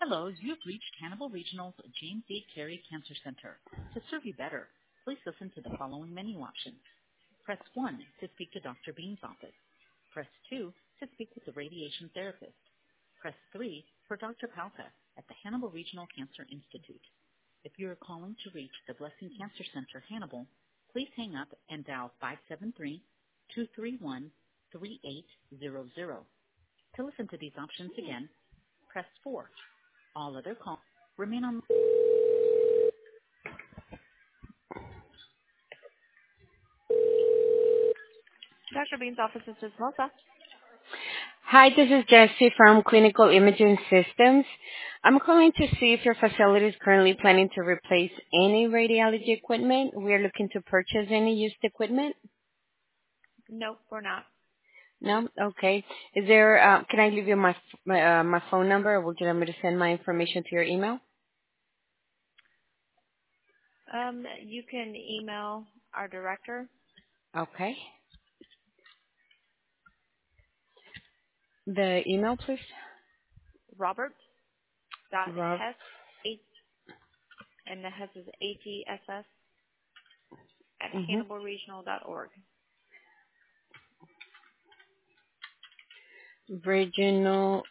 Hello, you've reached Hannibal Regional's James E. Carey Cancer Center. To serve you better, please listen to the following menu options. Press 1 to speak to Dr. Bean's office. Press 2 to speak with the radiation therapist. Press 3 for Dr. Palka at the Hannibal Regional Cancer Institute. If you are calling to reach the Blessing Cancer Center Hannibal, please hang up and dial 573-231-3800. To listen to these options again, press 4. All other calls remain on. Dr. Bean's office is Melissa. Hi, this is Jessie from Clinical Imaging Systems. I'm calling to see if your facility is currently planning to replace any radiology equipment. We are looking to purchase any used equipment. Nope, we're not. No? Okay. Is there, can I leave you my phone number, or would you like me to send my information to your email? You can email our director, Okay. The email, please? Robert. Rob. Hess, and the Hess is HESS at Mm-hmm. HannibalRegional.org. Regional.org.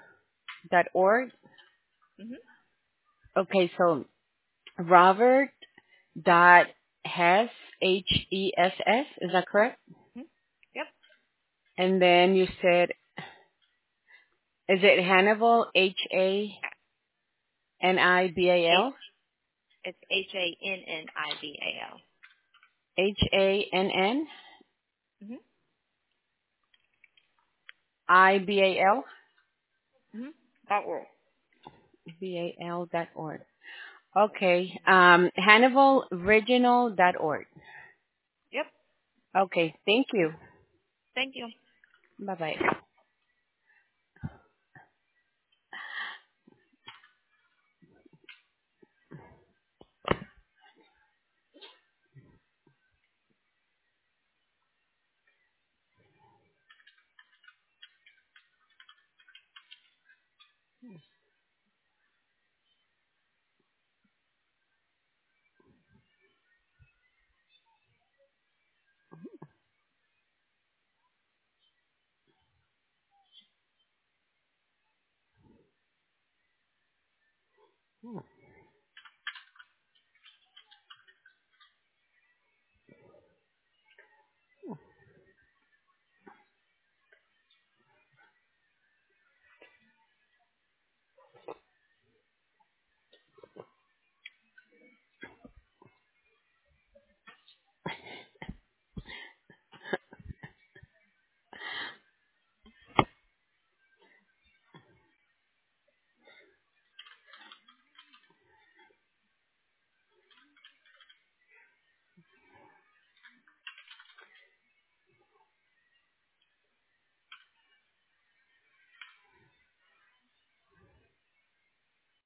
Mm-hmm. Okay, so Robert dot Hess, Hess, is that correct? Hmm. Yep. And then you said, is it Hannibal, Hannibal? It's HANNIBAL. Hannibal? Mm-hmm. Mm-hmm. .org. Bal.org. Okay, HannibalRegional.org. Yep. Okay, thank you. Thank you. Bye-bye.